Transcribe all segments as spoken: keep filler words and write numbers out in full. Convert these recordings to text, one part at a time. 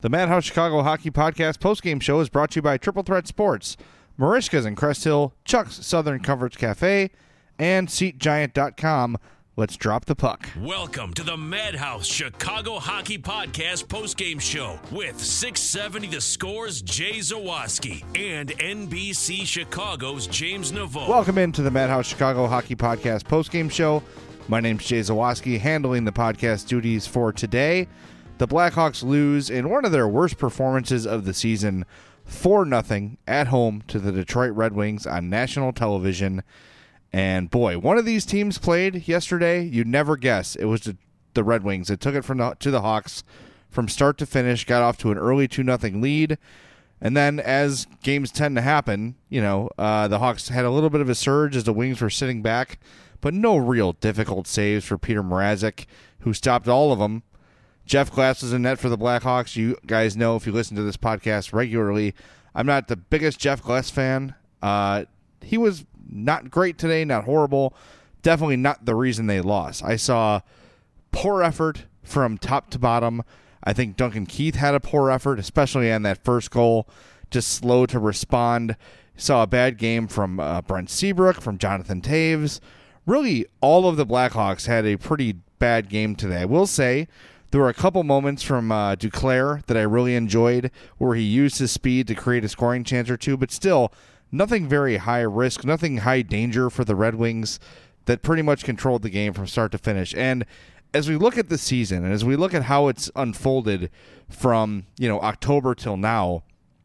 The Madhouse Chicago Hockey Podcast postgame show is brought to you by Triple Threat Sports, Marishka's in Crest Hill, Chuck's Southern Comforts Cafe, and Seat Giant dot com. Let's drop the puck. Welcome to the Madhouse Chicago Hockey Podcast postgame show with six seventy The Score's Jay Zawaski and N B C Chicago's James Naveau. Welcome into the Madhouse Chicago Hockey Podcast postgame show. My name's Jay Zawaski, handling the podcast duties for today. The Blackhawks lose in one of their worst performances of the season, four nothing at home to the Detroit Red Wings on national television. And boy, one of these teams played yesterday. You'd never guess it was the, the Red Wings. It took it from the, to the Hawks from start to finish, got off to an early two nothing lead. And then as games tend to happen, you know, uh, the Hawks had a little bit of a surge as the Wings were sitting back, but no real difficult saves for Peter Mrazek, who stopped all of them. Jeff Glass was in net for the Blackhawks. You guys know, if you listen to this podcast regularly, I'm not the biggest Jeff Glass fan. Uh, he was not great today, not horrible. Definitely not the reason they lost. I saw poor effort from top to bottom. I think Duncan Keith had a poor effort, especially on that first goal, just slow to respond. Saw a bad game from uh, Brent Seabrook, from Jonathan Toews. Really, all of the Blackhawks had a pretty bad game today. I will say, there were a couple moments from uh, Duclair that I really enjoyed where he used his speed to create a scoring chance or two, but still, nothing very high risk, nothing high danger for the Red Wings that pretty much controlled the game from start to finish. And as we look at the season and as we look at how it's unfolded from, you know, October till now,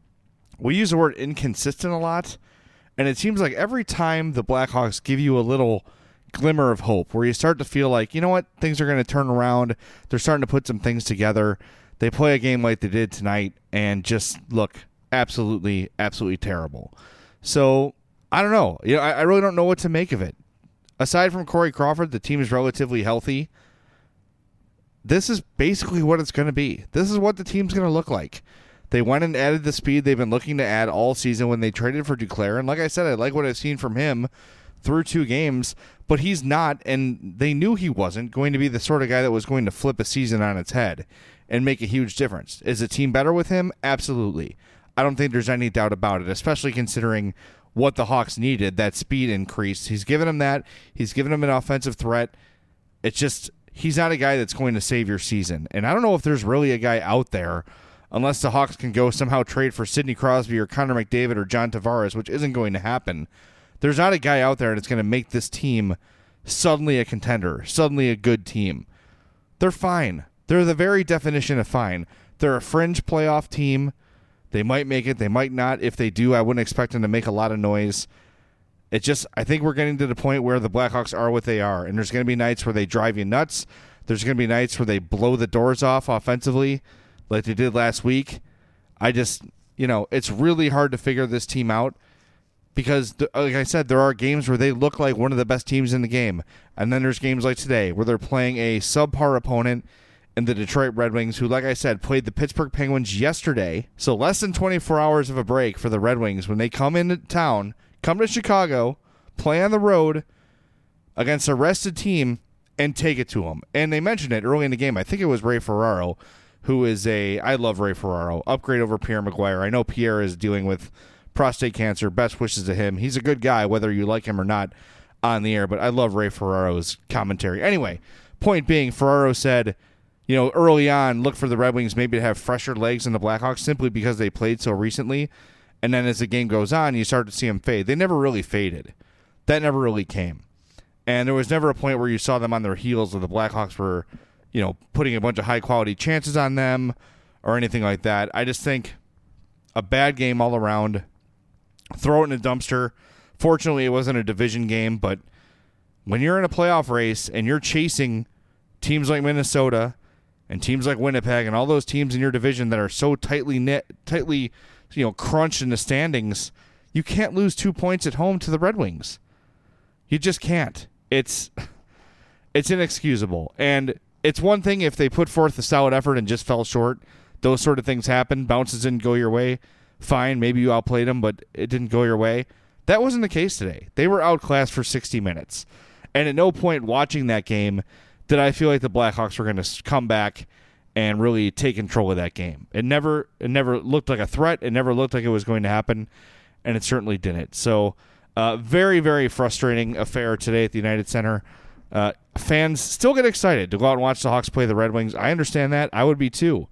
we use the word inconsistent a lot, and it seems like every time the Blackhawks give you a little glimmer of hope where you start to feel like, you know what, things are going to turn around, they're starting to put some things together, they play a game like they did tonight and just look absolutely, absolutely terrible. So, I don't know. You know, I, I really don't know what to make of it. Aside from Corey Crawford, the team is relatively healthy. This is basically what it's going to be. This is what the team's going to look like. They went and added the speed they've been looking to add all season when they traded for Duclair. And like I said, I like what I've seen from him through two games, but he's not, and they knew he wasn't going to be the sort of guy that was going to flip a season on its head and make a huge difference. Is the team better with him? Absolutely. I don't think there's any doubt about it, especially considering what the Hawks needed, that speed increase. He's given them that. He's given them an offensive threat. It's just, he's not a guy that's going to save your season. And I don't know if there's really a guy out there, unless the Hawks can go somehow trade for Sidney Crosby or Connor McDavid or John Tavares, which isn't going to happen. There's not a guy out there that's going to make this team suddenly a contender, suddenly a good team. They're fine. They're the very definition of fine. They're a fringe playoff team. They might make it. They might not. If they do, I wouldn't expect them to make a lot of noise. It just, I think we're getting to the point where the Blackhawks are what they are, and there's going to be nights where they drive you nuts. There's going to be nights where they blow the doors off offensively like they did last week. I just, you know, it's really hard to figure this team out. Because, like I said, there are games where they look like one of the best teams in the game. And then there's games like today where they're playing a subpar opponent in the Detroit Red Wings, who, like I said, played the Pittsburgh Penguins yesterday. So less than twenty-four hours of a break for the Red Wings when they come into town, come to Chicago, play on the road against a rested team, and take it to them. And they mentioned it early in the game. I think it was Ray Ferraro, who is a, I love Ray Ferraro, upgrade over Pierre Maguire. I know Pierre is dealing with prostate cancer. Best wishes to him. He's a good guy, whether you like him or not on the air, but I love Ray Ferraro's commentary. Anyway, point being, Ferraro said, you know, early on, look for the Red Wings maybe to have fresher legs than the Blackhawks simply because they played so recently, and then as the game goes on, you start to see them fade. They never really faded. That never really came. And there was never a point where you saw them on their heels or the Blackhawks were, you know, putting a bunch of high-quality chances on them or anything like that. I just think a bad game all around. Throw it in a dumpster. Fortunately, it wasn't a division game, but when you're in a playoff race and you're chasing teams like Minnesota and teams like Winnipeg and all those teams in your division that are so tightly knit, tightly, you know, crunched in the standings, you can't lose two points at home to the Red Wings. You just can't. It's it's inexcusable. And it's one thing if they put forth a solid effort and just fell short. Those sort of things happen. Bounces didn't go your way. Fine, maybe you outplayed them, but it didn't go your way. That wasn't the case today. They were outclassed for sixty minutes. And at no point watching that game did I feel like the Blackhawks were going to come back and really take control of that game. It never it never looked like a threat. It never looked like it was going to happen, and it certainly didn't. So uh, very, very frustrating affair today at the United Center. Uh, fans still get excited to go out and watch the Hawks play the Red Wings. I understand that. I would be too.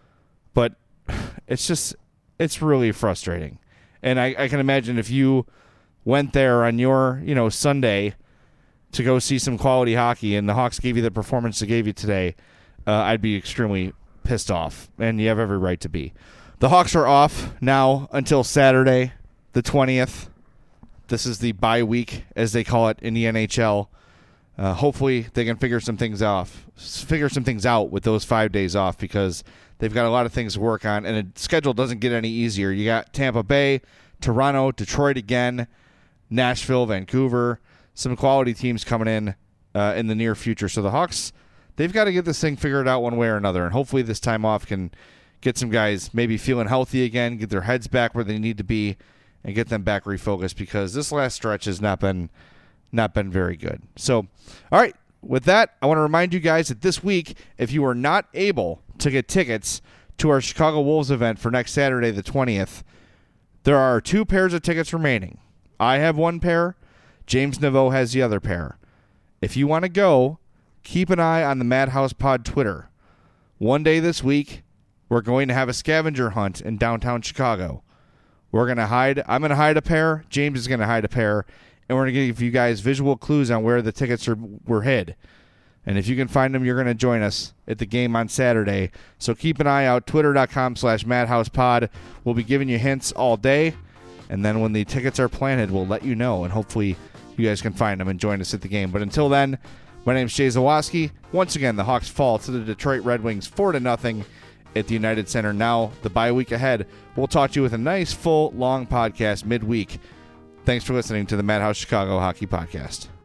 But it's just, it's really frustrating. And I, I can imagine if you went there on your, you know, Sunday to go see some quality hockey and the Hawks gave you the performance they gave you today, uh, I'd be extremely pissed off. And you have every right to be. The Hawks are off now until Saturday, the twentieth. This is the bye week, as they call it in the N H L. Uh, hopefully they can figure some things off, figure some things out with those five days off, because they've got a lot of things to work on, and the schedule doesn't get any easier. You got Tampa Bay, Toronto, Detroit again, Nashville, Vancouver, some quality teams coming in uh, in the near future. So the Hawks, they've got to get this thing figured out one way or another, and hopefully this time off can get some guys maybe feeling healthy again, get their heads back where they need to be, and get them back refocused, because this last stretch has not been not been very good. So, all right, with that, I want to remind you guys that this week, if you are not able to get tickets to our Chicago Wolves event for next Saturday, the twentieth, there are two pairs of tickets remaining. I have one pair. James Naveau has the other pair. If you want to go, keep an eye on the Madhouse Pod Twitter. One day this week, we're going to have a scavenger hunt in downtown Chicago. We're going to hide. I'm going to hide a pair. James is going to hide a pair. And we're going to give you guys visual clues on where the tickets are were hid. And if you can find them, you're going to join us at the game on Saturday. So keep an eye out. Twitter.com slash MadhousePod. We'll be giving you hints all day. And then when the tickets are planted, we'll let you know. And hopefully you guys can find them and join us at the game. But until then, my name's Jay Zawaski. Once again, the Hawks fall to the Detroit Red Wings four to nothing at the United Center. Now, the bye week ahead, we'll talk to you with a nice, full, long podcast midweek. Thanks for listening to the Madhouse Chicago Hockey Podcast.